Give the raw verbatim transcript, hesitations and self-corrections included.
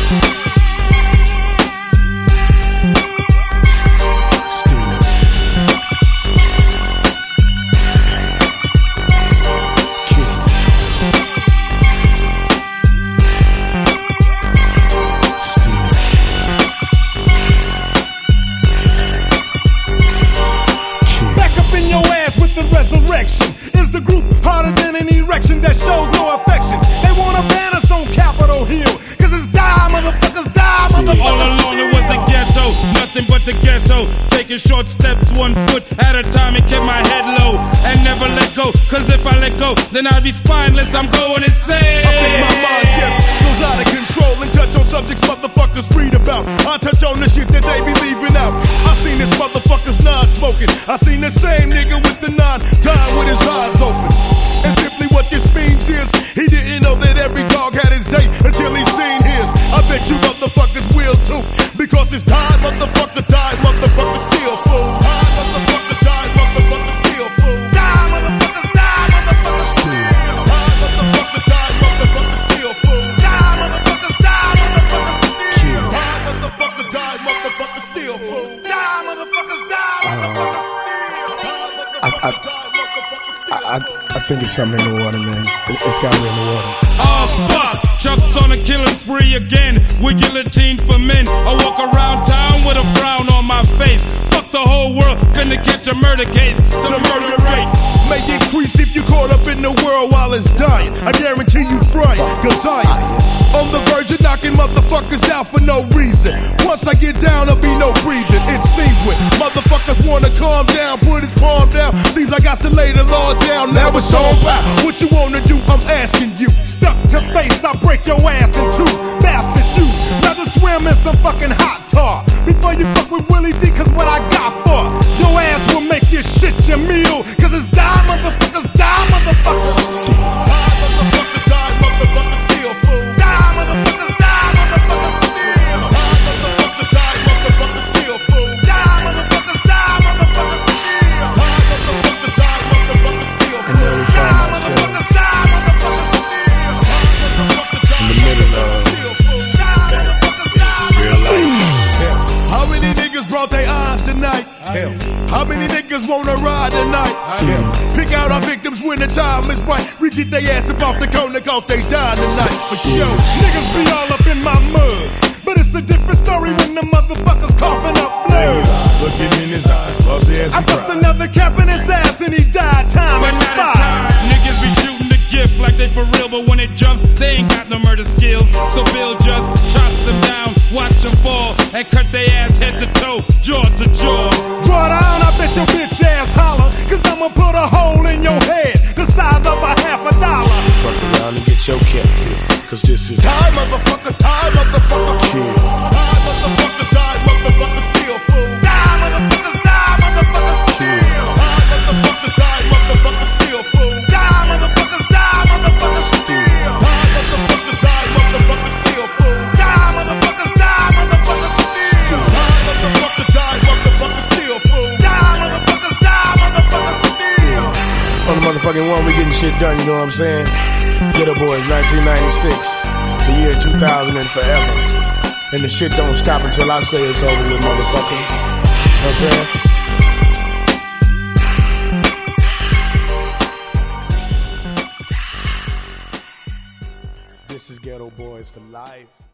Resurrection is the group harder than an erection that shows no affection. They want to ban us on Capitol Hill, cause it's die, motherfuckers, die, motherfuckers. All along it was a ghetto, nothing but the ghetto. Taking short steps, one foot at a time, and kept my head low and never let go. Cause if I let go, then I'd be spineless. I'm going insane. I think my mind just goes out of control and touch on subjects motherfuckers read about. I touch on the shit that they be leaving out. I seen this motherfuckers non-smoking. I seen the same nigga with the nine dying with his eyes open. And simply what this means is he didn't know that every dog had his day until he seen his. I bet you motherfuckers will too, because it's time, motherfucker, die, motherfucker, still fool. Die, motherfucker, die, motherfucker, still fool. Die, motherfuckers, die, motherfuckers, still. Die, motherfucker, die, motherfucker, still fool. Die, motherfuckers, die, motherfuckers, still. Die, motherfucker, die, motherfucker, still fool. Die, motherfuckers, die, motherfuckers, still. I, I, I, I think it's something in the water, man. It, it's gotta be in the water. Oh fuck, Chuck's on a killing spree again with guillotine for men. I walk around town with a frown on my face. Fuck the whole world, finna catch a murder case. The murder rate may increase if you caught up in the world while it's dying. I guarantee you frying, cause I am on the verge of knocking motherfuckers out for no reason. Once I get down, there'll be no breathing. It seems when motherfuckers wanna calm down, put his palm down. Seems like I still lay the law down. Now it's all about what you wanna do, I'm asking you. Stuck to face, I break your ass in two. Bastard you, rather swim in some fucking hot tar before you fuck with Willie D, cause what I got for your ass will make you shit your meal. Cause it's die, motherfuckers, die, motherfuckers. Die, motherfucker, die, motherfucker, still fool. Die, motherfuckers, die, motherfuckers, still. Die, motherfucker, die, motherfucker, still fool. Die, motherfuckers, die, motherfuckers, still. Motherfucker, die, motherfucker, still And then we find ourselves Motherfuckers, die, motherfuckers, still. in the middle of real life. How many niggas brought their eyes tonight? How many niggas wanna ride tonight? Pick out our victims when the time is right. We get their ass up off the corner cause they die tonight. For sure. Niggas be all up in my mud, but it's a different story when the motherfuckers coughing up blood. Look him in his eyes, lost his I bust another cap in his ass and he died. Time but not in expired. time. Niggas be shooting the gift like they for real, but when it jumps, they ain't got no murder skills. So Bill just chops them down, watch them fall, and cut their ass head to toe, jaw to jaw. Draw down, I bet your bitch ass holler, cause I'ma put a hole in your head the size of a half a dollar. Fuck around and get your cat bit, cause this is Die, motherfucker, die, motherfucker, kill. Die, motherfucker, die, motherfucker, still fool. Die, motherfuckers, die, motherfuckers, still. Die, motherfucker, die, motherfucker, still fool. Die, motherfuckers, die, motherfuckers, still. Die, motherfucker, die, motherfucker, still fool. Die, motherfuckers, die, motherfuckers, still. Die, motherfucker, die, motherfucker, still fool. Die, motherfuckers, die, motherfuckers, still. On the motherfucking one, we getting shit done, you know what I'm saying? Ghetto Boys, nineteen ninety-six, the year two thousand and forever. And the shit don't stop until I say it's over with, motherfucker. You know what I'm saying? This is Ghetto Boys for life.